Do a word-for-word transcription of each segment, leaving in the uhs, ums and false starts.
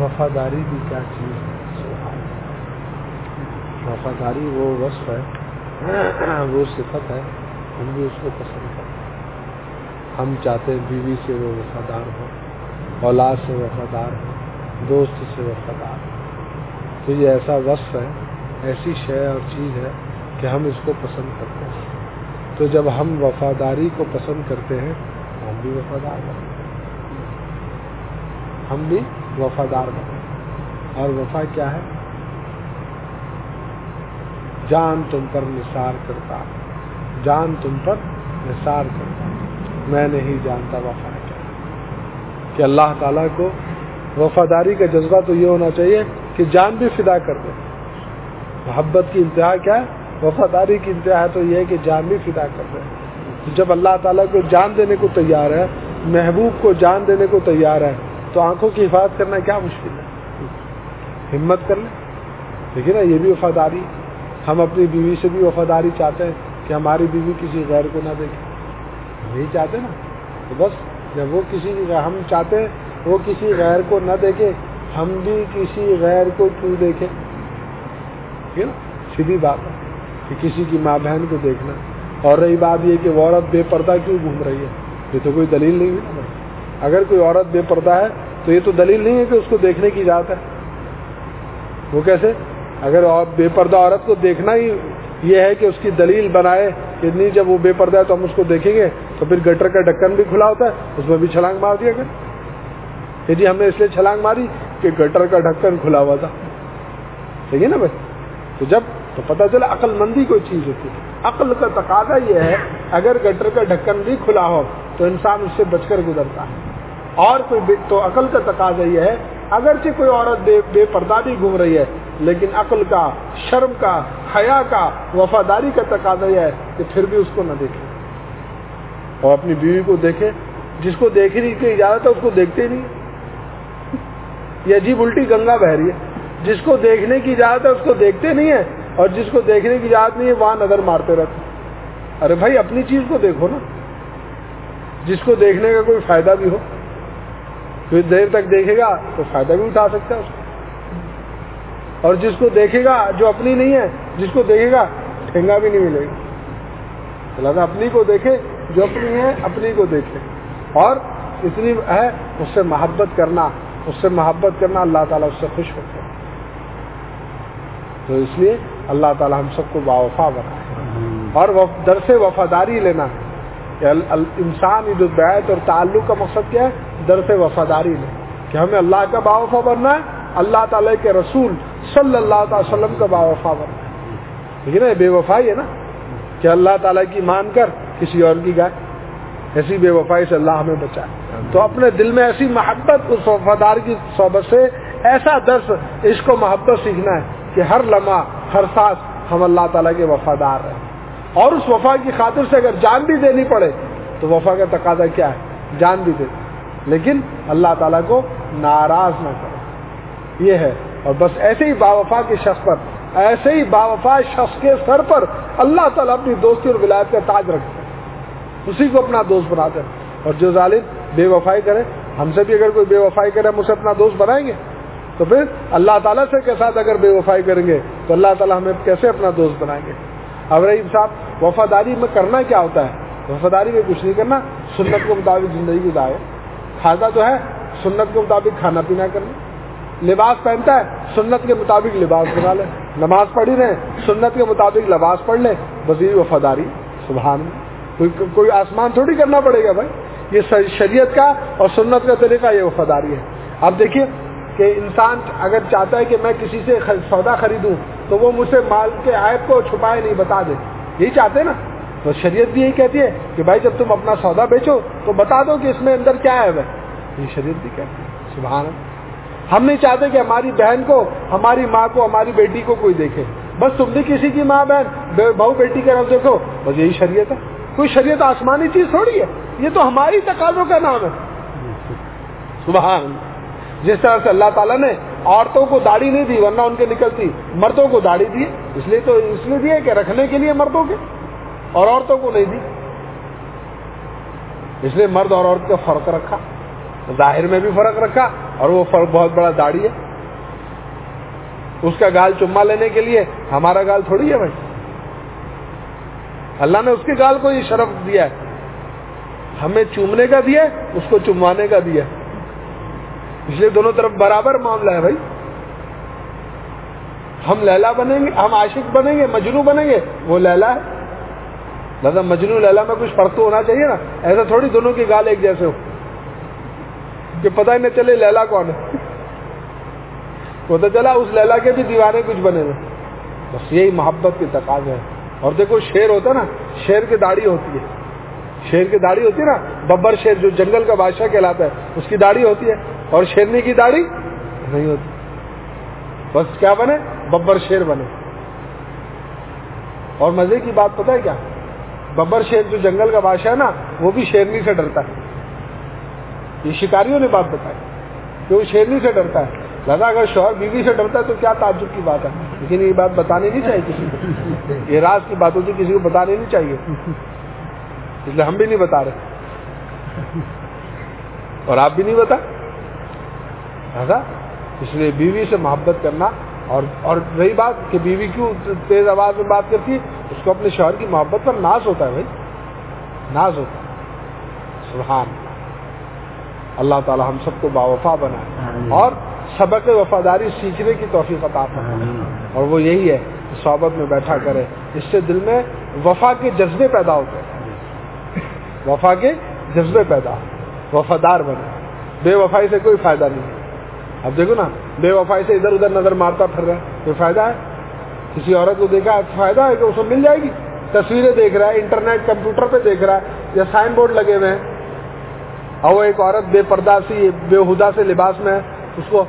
وفاداری بھی کیا چیز ہے؟ وفاداری وہ وصف ہے، وہ صفت ہے، ہم بھی اس کو پسند کرتے ہیں۔ ہم چاہتے ہیں بیوی سے وہ وفادار ہو، اولاد سے وفادار ہو، دوست سے وفادار ہو۔ تو یہ ایسا وصف ہے، ایسی شے اور چیز ہے کہ ہم اس کو پسند کرتے ہیں۔ تو جب ہم وفاداری کو پسند کرتے ہیں تو ہم بھی وفادار بنتے ہیں، ہم بھی وفادار بنتے ہیں۔ اور وفا کیا ہے؟ جان تم پر نثار کرتا، جان تم پر نثار کرتا، میں نہیں جانتا وفا کیا ہے۔ کہ اللہ تعالیٰ کو وفاداری کا جذبہ تو یہ ہونا چاہیے کہ جان بھی فدا کر دے۔ محبت کی انتہا کیا ہے؟ وفاداری کی انتہا ہے تو یہ ہے کہ جان بھی فدا کر دے۔ جب اللہ تعالیٰ کو جان دینے کو تیار ہے، محبوب کو جان دینے کو تیار ہے، تو آنکھوں کی حفاظت کرنا کیا مشکل ہے؟ ہمت کر لیں، دیکھیے نا، یہ بھی وفاداری ہے۔ ہم اپنی بیوی سے بھی وفاداری چاہتے ہیں کہ ہماری بیوی کسی غیر کو نہ دیکھے، نہیں چاہتے نا؟ تو بس جب وہ کسی ہم چاہتے ہیں وہ کسی غیر کو نہ دیکھے، ہم بھی کسی غیر کو کیوں دیکھیں؟ ٹھیک ہے نا، سیدھی بات ہے کہ کسی کی ماں بہن کو دیکھنا۔ اور رہی بات یہ کہ وہ عورت بے پردہ کیوں گھوم رہی ہے، یہ تو کوئی دلیل نہیں ہے نا۔ اگر کوئی عورت بے پردہ ہے تو یہ تو دلیل نہیں ہے کہ اس کو دیکھنے کی اجازت ہے۔ وہ کیسے؟ اگر بے پردہ عورت کو دیکھنا ہی یہ ہے کہ اس کی دلیل بنائے کہ نہیں جب وہ بے پردہ ہے تو ہم اس کو دیکھیں گے، تو پھر گٹر کا ڈھکن بھی کھلا ہوتا ہے، اس میں بھی چھلانگ مار دیا کر کہ جی ہم نے اس لیے چھلانگ ماری کہ گٹر کا ڈھکن کھلا ہوا تھا۔ صحیح ہے نا بھائی؟ تو جب تو پتہ چلا عقل مندی کوئی چیز ہوتی ہے۔ عقل کا تقاضا یہ ہے اگر گٹر کا ڈھکن بھی کھلا ہو تو انسان اس سے بچ کر گزرتا ہے۔ اور کوئی تو عقل کا تقاضا یہ ہے اگرچہ کوئی عورت بے, بے پردہ بھی گھوم رہی ہے، لیکن عقل کا، شرم کا، حیا کا، وفاداری کا تقاضا یہ ہے کہ پھر بھی اس کو نہ دیکھے اور اپنی بیوی کو دیکھے۔ جس کو دیکھنے کی اجازت ہے اس کو دیکھتے نہیں۔ یہ عجیب الٹی گنگا بہ رہی ہے، جس کو دیکھنے کی اجازت ہے اس کو دیکھتے نہیں ہے، اور جس کو دیکھنے کی اجازت نہیں ہے وہاں نظر مارتے رہتے۔ ارے بھائی اپنی چیز کو دیکھو نا، جس کو دیکھنے کا کوئی فائدہ بھی ہو، کچھ دیر تک دیکھے گا تو فائدہ بھی اٹھا سکتا ہے اس کو، اور جس کو دیکھے گا جو اپنی نہیں ہے، جس کو دیکھے گا ٹھنگا بھی نہیں ملے گا۔ لہٰذا اپنی کو دیکھے، جو اپنی ہے اپنی کو دیکھے، اور اتنی ہے اس سے محبت کرنا، اس سے محبت کرنا اللہ تعالیٰ اس سے خوش ہوتے ہیں۔ تو اس لیے اللہ تعالیٰ ہم سب کو باوفا بنائے، اور درس وفاداری لینا۔ انسان عید البیعت اور تعلق کا مقصد کیا ہے؟ درس وفاداری لے، کہ ہمیں اللہ کا باوفا بننا ہے، اللہ تعالیٰ کے رسول صلی اللہ علیہ وسلم کا باوفا بننا ہے۔ لیکن یہ بے وفائی ہے نا کہ اللہ تعالیٰ کی مان کر کسی اور کی گائے، ایسی بے وفائی سے اللہ ہمیں بچائے۔ تو اپنے دل میں ایسی محبت، اس وفادار کی صحبت سے ایسا درس، عشق و محبت سیکھنا ہے کہ ہر لمحہ، ہر سانس ہم اللہ تعالیٰ کے وفادار رہیں، اور اس وفا کی خاطر سے اگر جان بھی دینی پڑے تو وفا کا تقاضا کیا ہے؟ جان بھی دے، لیکن اللہ تعالیٰ کو ناراض نہ کرے، یہ ہے۔ اور بس ایسے ہی باوفا کے شخص پر، ایسے ہی باوفا شخص کے سر پر اللہ تعالیٰ اپنی دوستی اور ولایت کا تاج رکھتے ہیں، اسی کو اپنا دوست بناتے ہیں۔ اور جو ظالم بے وفائی کرے، ہم سے بھی اگر کوئی بے وفائی کرے ہم اسے اپنا دوست بنائیں گے، تو پھر اللہ تعالیٰ سے کے ساتھ اگر بے وفائی کریں گے تو اللہ تعالیٰ ہمیں کیسے اپنا دوست بنائیں گے؟ اب رحیم صاحب، وفاداری میں کرنا کیا ہوتا ہے؟ وفاداری میں کچھ نہیں کرنا، سنت کے مطابق زندگی گزارے۔ کھاتا تو ہے سنت کے مطابق کھانا پینا کرنا، لباس پہنتا ہے سنت کے مطابق لباس بنا لے، نماز پڑھی رہے سنت کے مطابق لباس پڑھ لے، بس یہ وفاداری۔ سبحان اللہ، کوئی کوئی آسمان تھوڑی کرنا پڑے گا بھائی، یہ شریعت کا اور سنت کا طریقہ، یہ وفاداری ہے۔ اب دیکھیے کہ انسان اگر چاہتا ہے کہ میں کسی سے سودا خریدوں تو وہ مجھ سے مال کے عیب کو چھپائے نہیں، بتا دے، یہی چاہتے ہیں نا۔ تو شریعت بھی یہی کہتی ہے کہ بھائی جب تم اپنا سودا بیچو تو بتا دو کہ اس میں اندر کیا ہے، یہ شریعت بھی کہتی ہے۔ سبحان اللہ، ہم نہیں چاہتے کہ ہماری بہن کو، ہماری ماں کو، ہماری بیٹی کو کوئی دیکھے، بس تم بھی کسی کی ماں بہن بہو بیٹی کا نہ دیکھو، بس یہی شریعت ہے۔ کوئی شریعت آسمانی چیز تھوڑی ہے، یہ تو ہماری تقاضوں کا نام ہے۔ سبحان اللہ، جس طرح سے اللہ تعالیٰ نے عورتوں کو داڑھی نہیں دی ورنہ ان کے نکلتی، مردوں کو داڑھی دی، اس لیے تو اس لیے دی کہ رکھنے کے لیے مردوں کے، اور عورتوں کو نہیں دی، اس لیے مرد اور عورت کا فرق رکھا، ظاہر میں بھی فرق رکھا اور وہ فرق بہت بڑا داڑھی ہے. اس کا گال چما لینے کے لیے ہمارا گال تھوڑی ہے بھائی. اللہ نے اس کے گال کو یہ شرف دیا ہے, ہمیں چومنے کا دیا ہے, اس کو چموانے کا دیا ہے, اس لیے دونوں طرف برابر معاملہ ہے بھائی. ہم لیلا بنیں گے, ہم عاشق بنیں گے, مجنو بنیں گے, وہ لیلا ہے. لہذا مجنو لیلا میں کچھ فرق تو ہونا چاہیے نا. ایسا تھوڑی دونوں کے گال ایک جیسے ہو کہ پتہ ہی نہ چلے لیلا کون ہے. پتہ چلا اس لیلا کے بھی دیوانے کچھ بنے ہوئے. بس یہی محبت کے تقاضے ہے. اور دیکھو شیر ہوتا ہے نا, شیر کی داڑھی ہوتی ہے, شیر کی داڑھی ہوتی ہے نا, ببر شیر جو جنگل کا بادشاہ کہلاتا ہے اس کی داڑھی ہوتی ہے, اور شیرنی کی داڑھی نہیں ہوتی. بس کیا بنے, ببر شیر بنے. اور مزے کی بات پتہ ہے کیا, ببر شیر جو جنگل کا بادشاہ ہے نا وہ بھی شیرنی سے ڈرتا ہے. یہ شکاریوں نے بات بتائی کہ وہ شیرنی سے ڈرتا ہے. لہذا اگر شوہر بیوی سے ڈرتا ہے تو کیا تعجب کی بات ہے. لیکن یہ بات بتانی نہیں چاہیے کسی کو, یہ راز کی بات ہوتی کسی کو بتانی نہیں چاہیے, اس لیے ہم بھی نہیں بتا رہے اور آپ بھی نہیں بتا. لہذا اس لیے بیوی سے محبت کرنا. اور اور رہی بات کہ بیوی کیوں تیز آواز میں بات کرتی ہے, اس کو اپنے شوہر کی محبت پر ناز ہوتا ہے بھائی, ناز ہوتا ہے. سبحان اللہ تعالی ہم سب کو باوفا بنائے اور سبق وفاداری سیکھنے کی توفیق عطا فرمائے. اور وہ یہی ہے کہ صحبت میں بیٹھا کرے, اس سے دل میں وفا کے جذبے پیدا ہوتے ہیں, وفا کے جذبے پیدا, وفادار بنے. بے وفائی سے کوئی فائدہ نہیں ہے. اب دیکھو نا, بے وفائی سے ادھر ادھر نظر مارتا پھر رہا ہے, کوئی فائدہ ہے؟ کسی عورت کو دیکھا فائدہ ہے کہ اس کو مل جائے گی. تصویریں دیکھ رہا ہے, انٹرنیٹ کمپیوٹر پہ دیکھ رہا ہے, یا سائن بورڈ لگے ہوئے ہیں, اور وہ ایک عورت بے پردہ سی بے ہدا سے لباس میں ہے, اس کو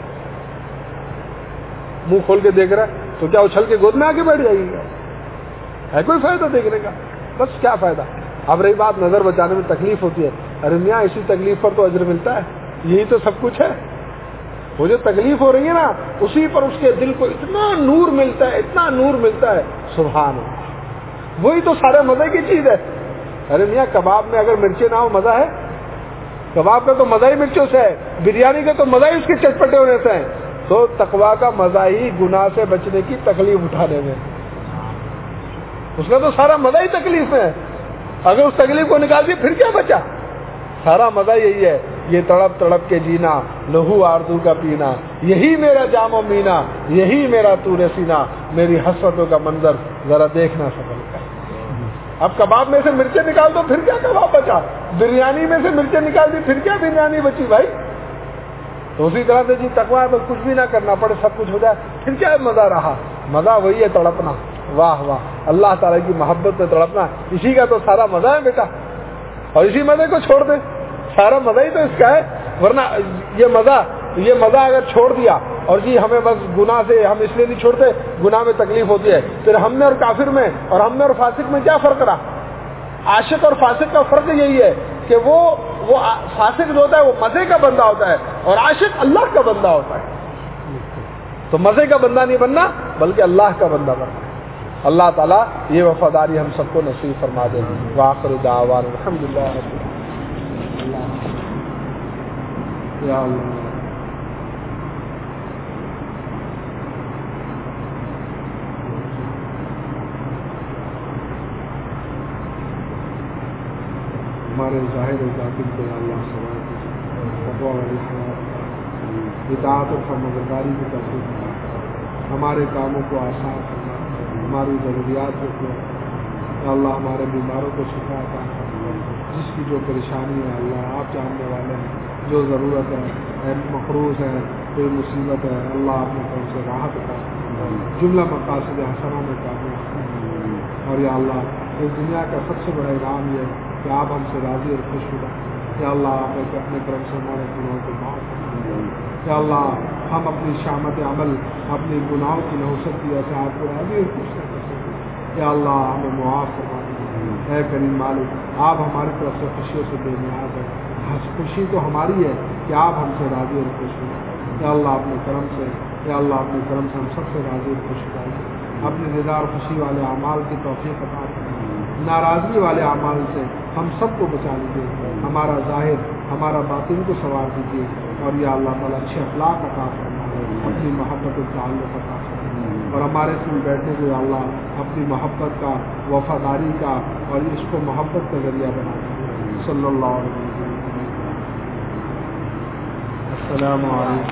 منہ کھول کے دیکھ رہا ہے, تو کیا اچھل کے گود میں آ کے بیٹھ جائے گی؟ ہے کوئی فائدہ دیکھنے کا؟ بس کیا فائدہ. اب رہی بات نظر بچانے میں تکلیف ہوتی ہے, ارے میاں اسی تکلیف پر تو اجر ملتا ہے. یہی تو سب کچھ ہے. وہ جو تکلیف ہو رہی ہے نا, اسی پر اس کے دل کو اتنا نور ملتا ہے, اتنا نور ملتا ہے. سبحان اللہ, وہی تو سارے مزے کی چیز ہے. ارے میاں کباب میں اگر مرچیں نہ ہو مزہ ہے؟ کباب کا تو مزہ ہی مرچوں سے ہے, بریانی کا تو مزہ ہی اس کے چٹپٹے ہونے سے ہے. تو تقویٰ کا مزہ ہی گناہ سے بچنے کی تکلیف اٹھانے میں, اس کا تو سارا مزہ ہی تکلیف ہے. اگر اس تکلیف کو نکال دیا پھر کیا بچا؟ سارا مزہ یہی ہے, یہ تڑپ تڑپ کے جینا, لہو آرزو کا پینا, یہی میرا جام و مینا, یہی میرا طور سینا, میری حسرتوں کا منظر ذرا دیکھنا سفل کا. اب کباب میں سے مرچیں نکال دو پھر کیا کباب بچا, بریانی میں سے مرچیں نکال دی پھر کیا بریانی بچی بھائی. تو اسی طرح سے جی تقویٰ میں کچھ بھی نہ کرنا پڑے, سب کچھ ہو جائے, پھر کیا مزہ رہا؟ مزہ وہی ہے تڑپنا. واہ واہ, اللہ تعالیٰ کی محبت میں تڑپنا, اسی کا تو سارا مزہ ہے بیٹا. اور اسی مزے کو چھوڑ دے, سارا مزہ ہی تو اس کا ہے. ورنہ یہ مزہ یہ مزہ اگر چھوڑ دیا اور جی ہمیں بس گناہ سے ہم اس لیے نہیں چھوڑتے, گناہ میں تکلیف ہوتی ہے, پھر ہم میں اور کافر میں اور ہم میں اور فاسق میں کیا فرق رہا؟ عاشق اور فاسق کا فرق یہی ہے کہ وہ وہ فاسق جو ہوتا ہے وہ مزے کا بندہ ہوتا ہے, اور عاشق اللہ کا بندہ ہوتا ہے. تو مزے کا بندہ نہیں بننا بلکہ اللہ کا بندہ بننا. اللہ تعالیٰ یہ وفاداری ہم سب کو نصیب فرما دے. وآخر دعوانا الحمدللہ رب العالمین. یا اللہ ہمارے ظاہر و باطن کو اللہ سوائے تقویٰ والی حیات, اطاعت اور فرمانبرداری کی توفیق عطا فرما, ہمارے کاموں کو آسان کرنا, ہماری ضروریات کو پورا کرنا. اللہ ہمارے بیماروں کو شفا عطا فرما, جس کی جو پریشانی ہے اللہ آپ جاننے والے ہیں. جو ضرورت ہے, مقروض ہے, کوئی مصیبت ہے, اللہ آپ نے ان سے راحت عطا فرما, جملہ مقاصد حسنہ میں کامیاب فرما. اور یا اللہ اس دنیا کا سب سے بڑا انعام یہ ہے کہ آپ ہم سے راضی اور خوش ہو جائیں. یا اللہ آپ اپنے کرم سے ہمارے گناہوں کو معاف فرما. یا اللہ ہم اپنی شامت عمل اپنے گناہوں کی نحوست کی وجہ سے آپ کو راضی اور خوش نہ کر سکیں. یا اللہ ہمیں معاف فرما. اے کریم مالک, آپ ہماری طرف سے خوشیوں سے بے نیاز ہیں. خوشی تو ہماری ہے کہ آپ ہم سے راضی اور خوش ہو. یا اللہ اپنے کرم سے یا اللہ اپنے کرم سے ہم سب سے راضی اور خوش ہو جائیں. اپنے رضا اور خوشی والے اعمال کی توفیق عطا فرمائیں. ناراضگی والے اعمال سے ہم سب کو بچا لیجیے. ہمارا ظاہر ہمارا باطن کو سنوار دیجیے. اور یا اللہ تعالیٰ اچھے اخلاق عطا فرما، اپنی محبت و تعلق عطا فرما، اور ہمارے ساتھ بیٹھنے کو یا اللہ اپنی محبت کا، وفاداری کا اور اس کو محبت کا ذریعہ بنا دیں۔ صلی اللہ علیہ وسلم۔ السلام علیکم۔